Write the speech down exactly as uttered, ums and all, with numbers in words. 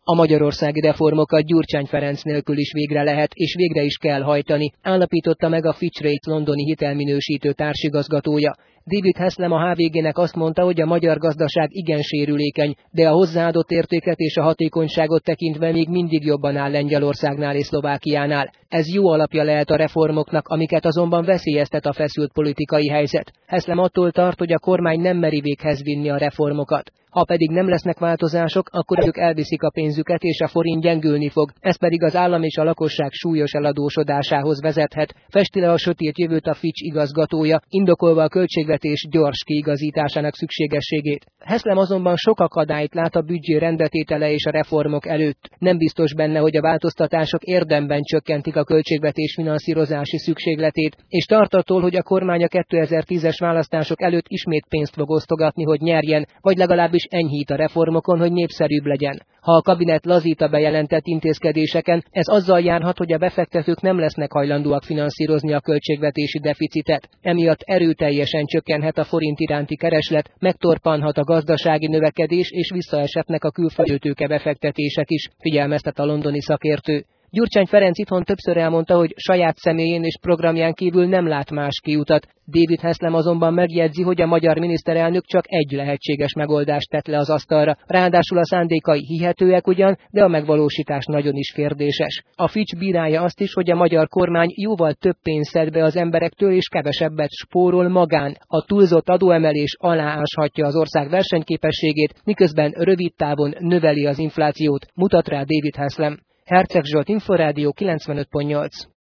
A magyarországi reformokat Gyurcsány Ferenc nélkül is végre lehet, és végre is kell hajtani, állapította meg a Fitch Ratings londoni hitelminősítő társigazgatója. David Haslam a há vé gének azt mondta, hogy a magyar gazdaság igen sérülékeny, de a hozzáadott értéket és a hatékonyságot tekintve még mindig jobban áll Lengyelországnál és Szlovákiánál. Ez jó alapja lehet a reformoknak, amiket azonban veszélyeztet a feszült politikai helyzet. Haslam attól tart, hogy a kormány nem meri véghez vinni a reformokat. Ha pedig nem lesznek változások, akkor ők elviszik a pénzüket és a forint gyengülni fog, ez pedig az állam és a lakosság súlyos eladósodásához vezethet, festi le a sötét jövőt a Fitch igazgatója, indokolva a költségvetés gyors kiigazításának szükségességét. Haslam azonban sok akadályt lát a büdzsé rendbetétele és a reformok előtt. Nem biztos benne, hogy a változtatások érdemben csökkentik a költségvetés finanszírozási szükségletét, és tart attól, hogy a kormány a kétezer-tízes választások előtt ismét pénzt fog osztogatni, hogy nyerjen, vagy legalábbis enyhít a reformokon, hogy népszerűbb legyen. Ha a kabinet lazít a bejelentett intézkedéseken, ez azzal járhat, hogy a befektetők nem lesznek hajlandóak finanszírozni a költségvetési deficitet. Emiatt erőteljesen csökkenhet a forint iránti kereslet, megtorpanhat a gazdasági növekedés és visszaeshetnek a külföldi tőkebefektetések is, figyelmeztet a londoni szakértő. Gyurcsány Ferenc itthon többször elmondta, hogy saját személyén és programján kívül nem lát más kiutat. David Haslam azonban megjegyzi, hogy a magyar miniszterelnök csak egy lehetséges megoldást tett le az asztalra. Ráadásul a szándékai hihetőek ugyan, de a megvalósítás nagyon is kérdéses. A Fitch bírálja azt is, hogy a magyar kormány jóval több pénzt szed be az emberektől és kevesebbet spórol magán. A túlzott adóemelés alááshatja az ország versenyképességét, miközben rövid távon növeli az inflációt, mutat rá David Haslam. Herceg Zsolt, Inforádió kilencvenöt pont nyolc.